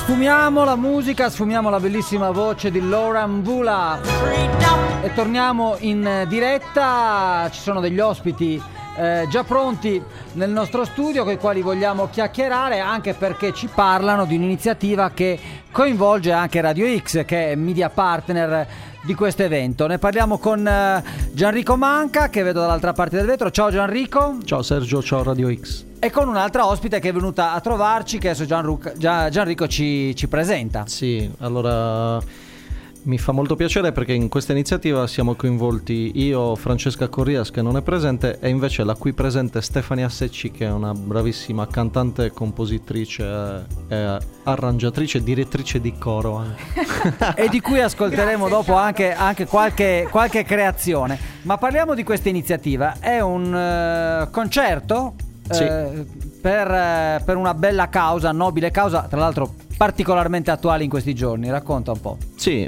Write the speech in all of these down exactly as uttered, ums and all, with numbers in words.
Sfumiamo la musica, sfumiamo la bellissima voce di Laura Mvula e torniamo in diretta. Ci sono degli ospiti eh, già pronti nel nostro studio con i quali vogliamo chiacchierare, anche perché ci parlano di un'iniziativa che coinvolge anche Radio X, che è media partner di questo evento. Ne parliamo con uh, Gianrico Manca, che vedo dall'altra parte del vetro. Ciao Gianrico. Ciao Sergio, ciao Radio X. E con un'altra ospite che è venuta a trovarci, che adesso Gianruc- Gian- Gianrico ci, ci presenta. Sì, allora mi fa molto piacere perché in questa iniziativa siamo coinvolti io, Francesca Corrias, che non è presente, e invece la qui presente Stefania Secci, che è una bravissima cantante, compositrice, eh, arrangiatrice, direttrice di coro anche. E di cui ascolteremo Grazie, dopo anche, anche qualche, qualche creazione. Ma parliamo di questa iniziativa. È un uh, concerto sì. uh, per, uh, per una bella causa, nobile causa, tra l'altro particolarmente attuale in questi giorni. Racconta un po'. Sì,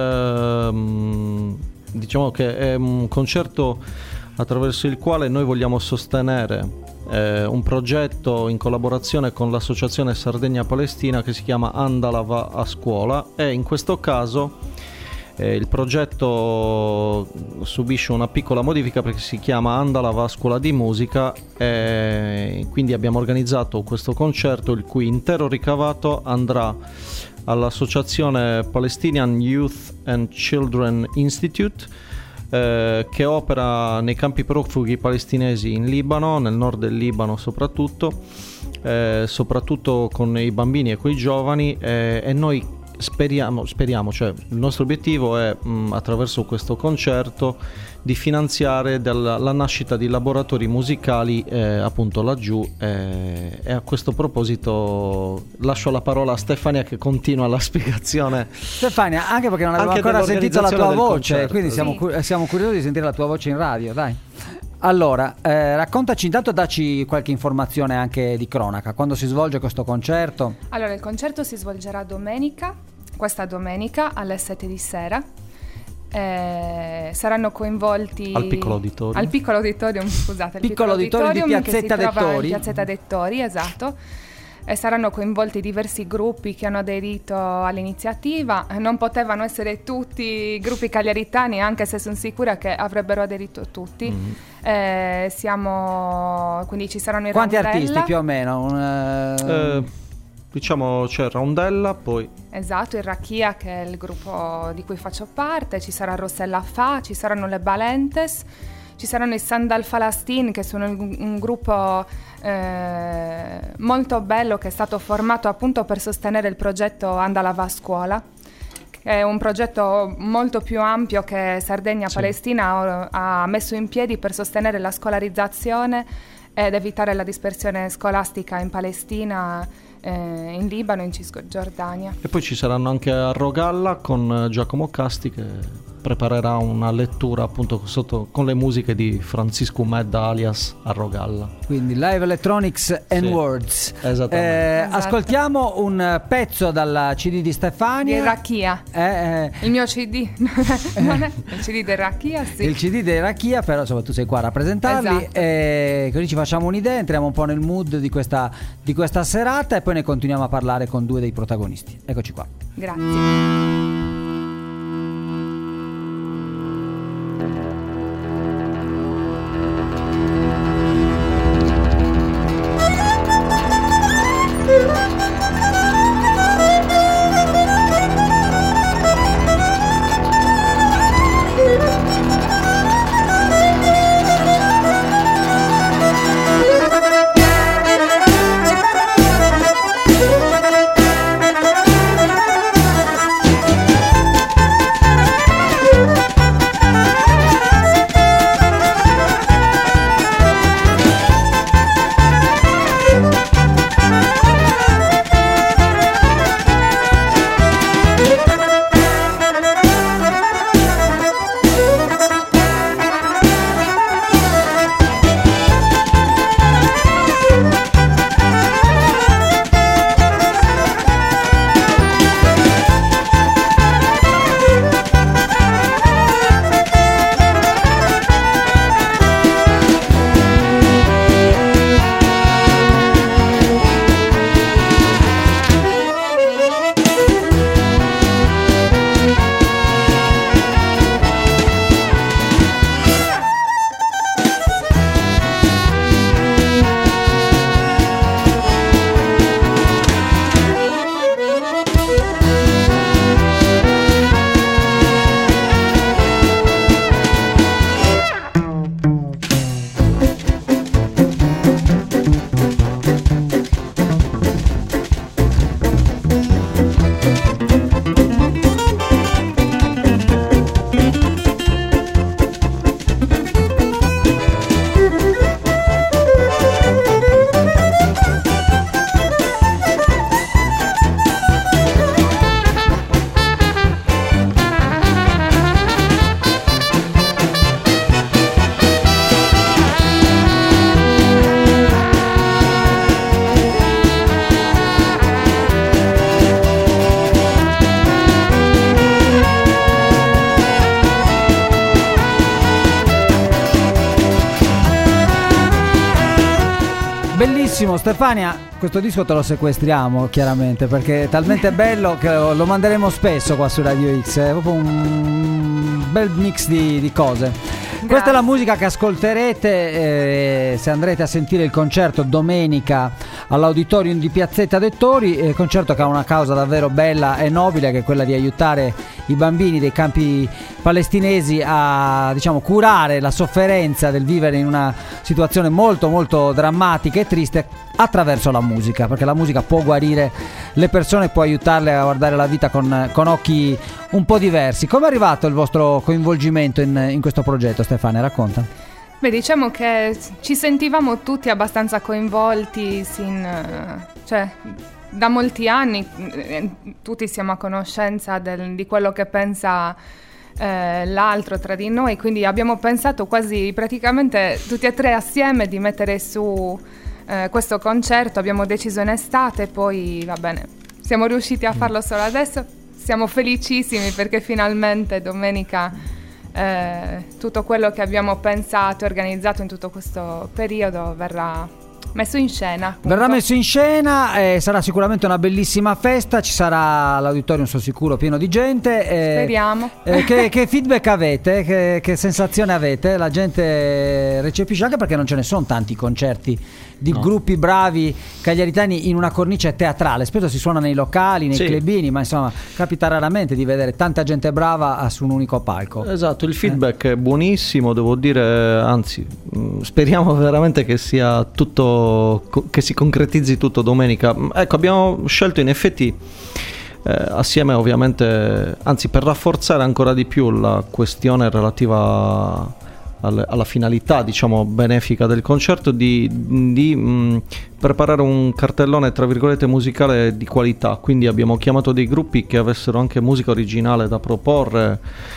ehm, diciamo che è un concerto attraverso il quale noi vogliamo sostenere eh, un progetto in collaborazione con l'associazione Sardegna Palestina che si chiama Andala va a scuola, e in questo caso eh, il progetto subisce una piccola modifica perché si chiama Andala va a scuola di musica, e quindi abbiamo organizzato questo concerto il cui intero ricavato andrà all'associazione Palestinian Youth and Children Institute, eh, che opera nei campi profughi palestinesi in Libano, nel nord del Libano soprattutto, eh, soprattutto con i bambini e con i giovani, eh, e noi speriamo, speriamo, cioè il nostro obiettivo è mh, attraverso questo concerto di finanziare della, la nascita di laboratori musicali eh, appunto laggiù, eh, e a questo proposito lascio la parola a Stefania che continua la spiegazione. Stefania, anche perché non avevo ancora sentito la tua voce, concerto. Quindi siamo, sì. siamo curiosi di sentire la tua voce in radio, dai. Allora, eh, raccontaci intanto, dacci qualche informazione anche di cronaca. Quando si svolge questo concerto? Allora, il concerto si svolgerà domenica, questa domenica alle sette di sera. Eh, saranno coinvolti al piccolo auditorium, al piccolo auditorium, scusate, il piccolo, piccolo auditorium, auditorium di Piazzetta Dettori. Piazzetta Dettori, esatto. E saranno coinvolti diversi gruppi che hanno aderito all'iniziativa. Non potevano essere tutti gruppi cagliaritani, anche se sono sicura che avrebbero aderito tutti. Mm. Eh, siamo quindi ci saranno i Quanti Rondella. artisti più o meno? Un, eh, diciamo c'è Rondella, poi esatto, il Rachia, che è il gruppo di cui faccio parte, ci sarà Rossella Fa, ci saranno le Balentes, ci saranno i Sandal Falastin, che sono un, un gruppo eh, molto bello che è stato formato appunto per sostenere il progetto Andala va a scuola, che è un progetto molto più ampio che Sardegna sì. Palestina ha messo in piedi per sostenere la scolarizzazione ed evitare la dispersione scolastica in Palestina, eh, in Libano e in Cisgiordania. E poi ci saranno anche a Rogalla con Giacomo Casti, che preparerà una lettura appunto sotto, con le musiche di Francisco Medda alias a Rogalla. Quindi live electronics and sì, words. Esattamente. Eh, esatto. Ascoltiamo un pezzo dal C D di Stefania. Di Rachia. Eh, eh. Il mio C D non è il C D di Rachia, sì. Il C D di Rachia, però insomma tu sei qua a rappresentarli. Esatto. E così ci facciamo un'idea, entriamo un po' nel mood di questa, di questa serata e poi ne continuiamo a parlare con due dei protagonisti. Eccoci qua. Grazie. bellissimo. Stefania, questo disco te lo sequestriamo chiaramente perché è talmente bello che lo, lo manderemo spesso qua su Radio X, è proprio un bel mix di, di cose. Grazie. Questa è la musica che ascolterete eh, se andrete a sentire il concerto domenica all'Auditorium di Piazzetta Dettori, eh, concerto che ha una causa davvero bella e nobile, che è quella di aiutare i bambini dei campi palestinesi a, diciamo, curare la sofferenza del vivere in una situazione molto molto drammatica e triste attraverso la musica, perché la musica può guarire le persone, può aiutarle a guardare la vita con, con occhi un po' diversi. Come è arrivato il vostro coinvolgimento in, in questo progetto, Stefania? Racconta. Beh, diciamo che ci sentivamo tutti abbastanza coinvolti sin, cioè, da molti anni, tutti siamo a conoscenza del, di quello che pensa eh, l'altro tra di noi, quindi abbiamo pensato quasi praticamente tutti e tre assieme di mettere su eh, questo concerto. Abbiamo deciso in estate, poi va bene, siamo riusciti a farlo solo adesso, siamo felicissimi perché finalmente domenica Eh, tutto quello che abbiamo pensato e organizzato in tutto questo periodo verrà messo in scena. Appunto. Verrà messo in scena e sarà sicuramente una bellissima festa. Ci sarà l'auditorium, sono sicuro, pieno di gente. Eh, Speriamo. Eh, che, che feedback avete? Che, che sensazione avete? La gente recepisce, anche perché non ce ne sono tanti concerti di no. gruppi bravi cagliaritani in una cornice teatrale. Spesso si suona nei locali, nei sì. clubini, ma insomma capita raramente di vedere tanta gente brava su un unico palco. Esatto, il feedback eh. è buonissimo, devo dire, anzi speriamo veramente che sia tutto, che si concretizzi tutto domenica. Ecco, abbiamo scelto in effetti eh, assieme ovviamente, anzi per rafforzare ancora di più la questione relativa alla finalità, diciamo, benefica del concerto, di, di mh, preparare un cartellone tra virgolette musicale di qualità. Quindi abbiamo chiamato dei gruppi che avessero anche musica originale da proporre,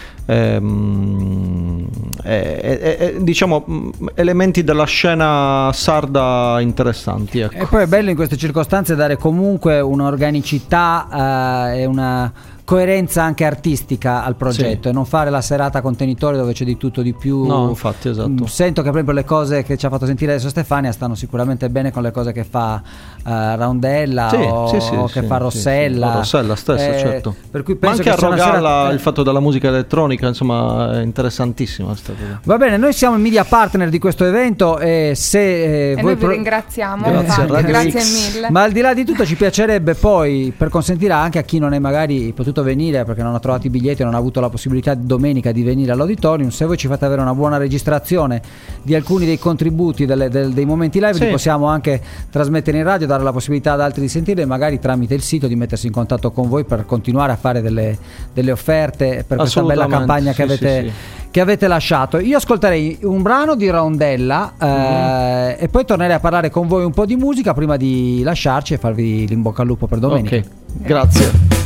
ehm, e, e, e, diciamo mh, elementi della scena sarda interessanti, ecco. E poi è bello in queste circostanze dare comunque un'organicità eh, e una coerenza anche artistica al progetto, sì. e non fare la serata contenitore dove c'è di tutto di più. No, infatti, esatto. Sento che proprio le cose che ci ha fatto sentire adesso Stefania stanno sicuramente bene con le cose che fa uh, Raundella, sì, o, sì, sì, o che sì, fa Rossella. Sì, sì. Rossella stessa, eh, certo. Per cui penso Ma anche che a Rogalla serata... il fatto della musica elettronica, insomma, è interessantissima. Va bene, noi siamo il media partner di questo evento e se eh, e voi noi pro... vi ringraziamo. Grazie, infatti, grazie mille. Ma al di là di tutto ci piacerebbe poi, per consentire anche a chi non è magari potuto venire perché non ha trovato i biglietti e non ha avuto la possibilità domenica di venire all'auditorium, se voi ci fate avere una buona registrazione di alcuni dei contributi delle, del, dei momenti live, sì. li possiamo anche trasmettere in radio, dare la possibilità ad altri di sentire e magari tramite il sito di mettersi in contatto con voi per continuare a fare delle, delle offerte per questa bella campagna che, sì, avete, sì, sì. che avete lasciato. Io ascolterei un brano di Raundella mm-hmm. eh, e poi tornerei a parlare con voi un po' di musica prima di lasciarci e farvi l'in bocca al lupo per domenica. Ok, grazie.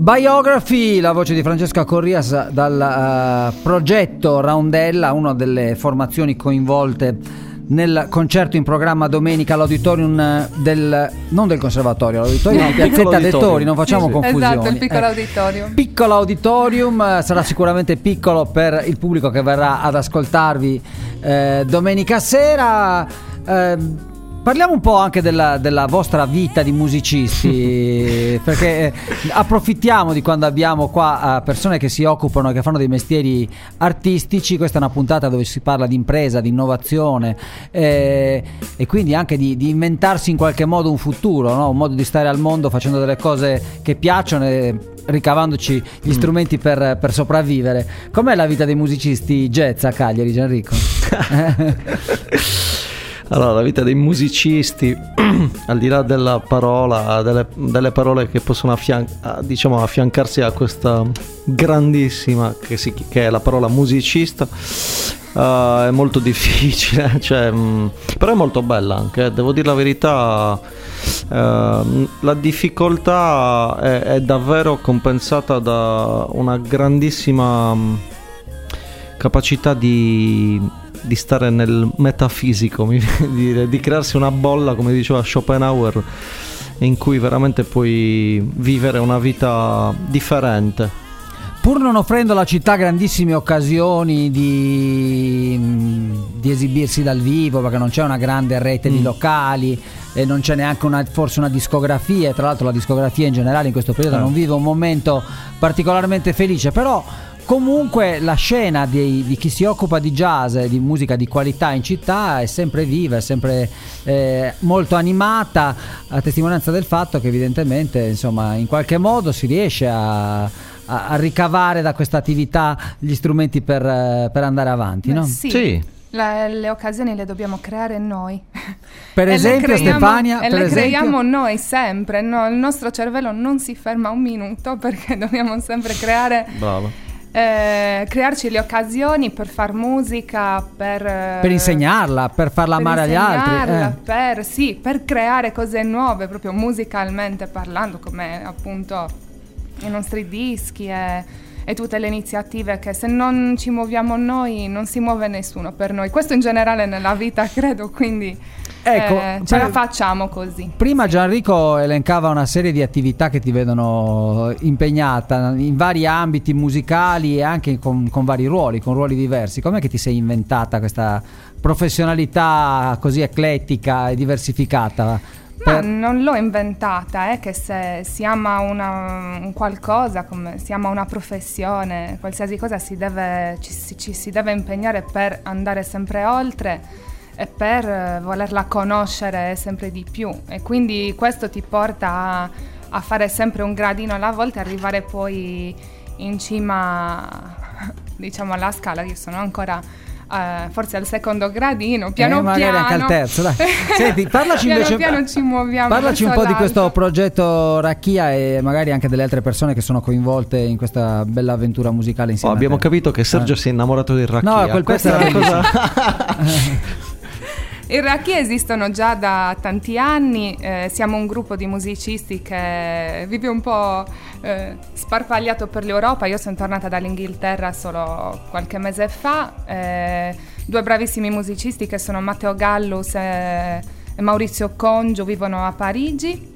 Biography, la voce di Francesca Corrias dal uh, progetto Roundella, una delle formazioni coinvolte nel concerto in programma domenica all'auditorium del, non del conservatorio, all'auditorium no, di Piazzetta dei Tori, non facciamo sì, sì. confusioni. Esatto, il piccolo eh, auditorium. Piccolo auditorium, sarà sicuramente piccolo per il pubblico che verrà ad ascoltarvi eh, domenica sera. Eh, Parliamo un po' anche della, della vostra vita di musicisti, perché eh, approfittiamo di quando abbiamo qua uh, persone che si occupano, che fanno dei mestieri artistici. Questa è una puntata dove si parla di impresa, di innovazione eh, e quindi anche di, di inventarsi in qualche modo un futuro, no? Un modo di stare al mondo facendo delle cose che piacciono e ricavandoci gli mm. strumenti per, per sopravvivere. Com'è la vita dei musicisti jazz a Cagliari, Gianrico? Allora, la vita dei musicisti, al di là della parola, delle, delle parole che possono affian- diciamo, affiancarsi a questa grandissima, che, si, che è la parola musicista, uh, è molto difficile, cioè, mh, però è molto bella anche, devo dire la verità. Uh, la difficoltà è, è davvero compensata da una grandissima mh, capacità di... di stare nel metafisico, mi viene di dire, di crearsi una bolla, come diceva Schopenhauer, in cui veramente puoi vivere una vita differente. Pur non offrendo alla città grandissime occasioni di, di esibirsi dal vivo, perché non c'è una grande rete mm. di locali e non c'è neanche una, forse una discografia, e tra l'altro la discografia in generale in questo periodo eh. non vive un momento particolarmente felice, però comunque la scena di, di chi si occupa di jazz e di musica di qualità in città è sempre viva, è sempre eh, molto animata, a testimonianza del fatto che evidentemente, insomma, in qualche modo si riesce a, a, a ricavare da questa attività gli strumenti per, per andare avanti, no? Sì. Sì. La, le occasioni le dobbiamo creare noi. Per e esempio, le creiamo, Stefania, e per le esempio? creiamo noi sempre, no? Il nostro cervello non si ferma un minuto perché dobbiamo sempre creare. Bravo. Eh, crearci le occasioni per far musica, per, per insegnarla, per farla per amare agli altri, eh. per, sì, per creare cose nuove, proprio musicalmente parlando, come appunto i nostri dischi e, e tutte le iniziative che se non ci muoviamo noi non si muove nessuno per noi. Questo in generale nella vita, credo, quindi ecco, eh, ce la facciamo così. Prima Gianrico elencava una serie di attività che ti vedono impegnata in vari ambiti musicali e anche con, con vari ruoli, con ruoli diversi. Com'è che ti sei inventata questa professionalità così eclettica e diversificata? Ma per... non l'ho inventata, è che se si ama una, un qualcosa, come si ama una professione, qualsiasi cosa si deve, ci, ci si deve impegnare per andare sempre oltre e per volerla conoscere sempre di più, e quindi questo ti porta a, a fare sempre un gradino alla volta e arrivare poi in cima, diciamo, alla scala. Io sono ancora Uh, forse al secondo gradino, piano eh, magari piano anche al terzo, dai. Senti, parlaci piano invece piano ci muoviamo, parlaci un po' l'alto. di questo progetto Racchia e magari anche delle altre persone che sono coinvolte in questa bella avventura musicale insieme oh, a te. Abbiamo capito che Sergio eh. si è innamorato di Racchia. No, quel pezzo era una cosa. I Racchia esistono già da tanti anni, eh, siamo un gruppo di musicisti che vive un po' eh, sparpagliato per l'Europa. Io sono tornata dall'Inghilterra solo qualche mese fa, eh, due bravissimi musicisti che sono Matteo Gallus e, e Maurizio Congio vivono a Parigi.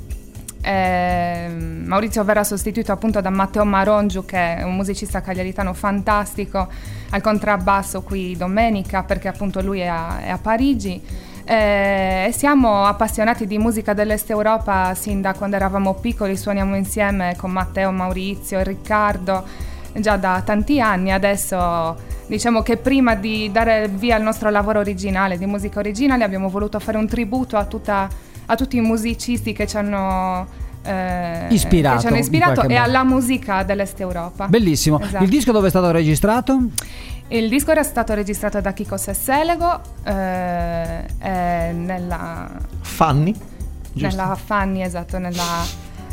Eh, Maurizio verrà sostituito appunto da Matteo Marongiu, che è un musicista cagliaritano fantastico, al contrabbasso qui domenica, perché appunto lui è a, è a Parigi. Eh, e siamo appassionati di musica dell'Est Europa sin da quando eravamo piccoli, suoniamo insieme con Matteo, Maurizio e Riccardo già da tanti anni. Adesso diciamo che prima di dare via al nostro lavoro originale di musica originale abbiamo voluto fare un tributo a tutta a tutti i musicisti che ci hanno eh, ispirato, che ci hanno ispirato e alla musica dell'Est Europa. Bellissimo. Esatto. Il disco dove è stato registrato? Il disco era stato registrato da Chico Sesselego eh, nella Fanny, nella Fanny, esatto, nella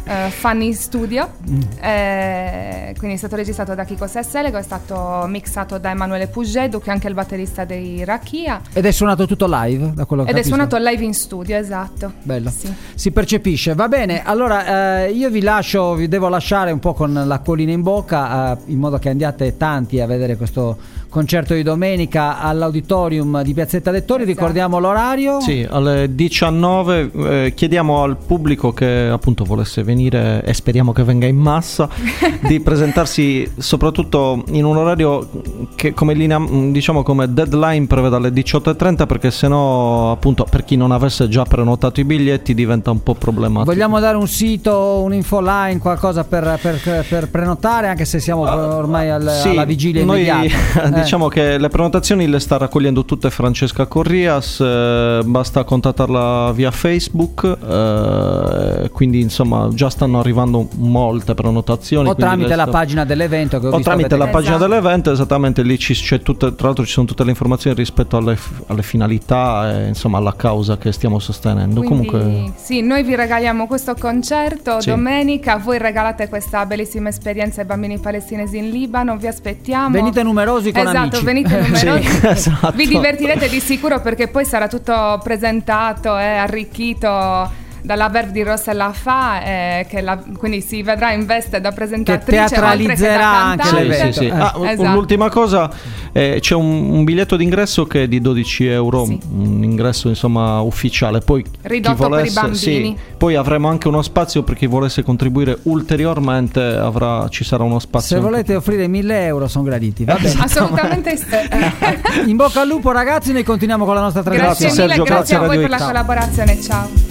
uh, Funny Studio, mm. eh, quindi è stato registrato da Chico Sesselego, è stato mixato da Emanuele Pugedu, che è anche il batterista dei Rachia. Ed è suonato tutto live, da quello che Ed capisco. è suonato live in studio, esatto. Bello, sì. Si percepisce. Va bene, allora eh, io vi lascio, vi devo lasciare un po' con l'acquolina in bocca, eh, in modo che andiate tanti a vedere questo concerto di domenica all'Auditorium di Piazzetta Lettori. Esatto. Ricordiamo l'orario? Sì, alle diciannove. Eh, chiediamo al pubblico che appunto volesse venire, e speriamo che venga in massa, di presentarsi soprattutto in un orario che come linea, diciamo come deadline prevede alle diciotto e trenta, perché sennò appunto per chi non avesse già prenotato i biglietti diventa un po' problematico. Vogliamo dare un sito, un'info line, qualcosa per, per, per prenotare, anche se siamo ormai al, sì, alla vigilia noi immediata? Diciamo che le prenotazioni le sta raccogliendo tutte Francesca Corrias, eh, basta contattarla via Facebook, eh, quindi insomma già stanno arrivando molte prenotazioni. O tramite la sta... pagina dell'evento che ho o visto tramite la esatto. pagina dell'evento, esattamente, lì ci, c'è tutte, tra l'altro ci sono tutte le informazioni rispetto alle, alle finalità e insomma alla causa che stiamo sostenendo. Quindi, comunque sì, noi vi regaliamo questo concerto sì. domenica, voi regalate questa bellissima esperienza ai bambini palestinesi in Libano, vi aspettiamo. Venite numerosi con esatto, amici. venite numerosi. Sì, esatto. Vi divertirete di sicuro, perché poi sarà tutto presentato e arricchito dalla Verve di Rossella Fa, eh, che la, quindi si vedrà in veste da presentatrice, che teatralizzerà anche l'evento. Sì, sì, sì. Eh. Ah, esatto. L'ultima cosa, eh, c'è un, un biglietto d'ingresso che è di dodici euro, sì. un ingresso insomma ufficiale, poi ridotto chi volesse, per i bambini. sì, poi avremo anche uno spazio per chi volesse contribuire ulteriormente, avrà, ci sarà uno spazio. Se volete offrire mille euro sono graditi, va bene. Assolutamente sì. In bocca al lupo ragazzi, noi continuiamo con la nostra trasmissione. Grazie mille, Sergio, grazie, grazie a voi Radio per la X. collaborazione, ciao.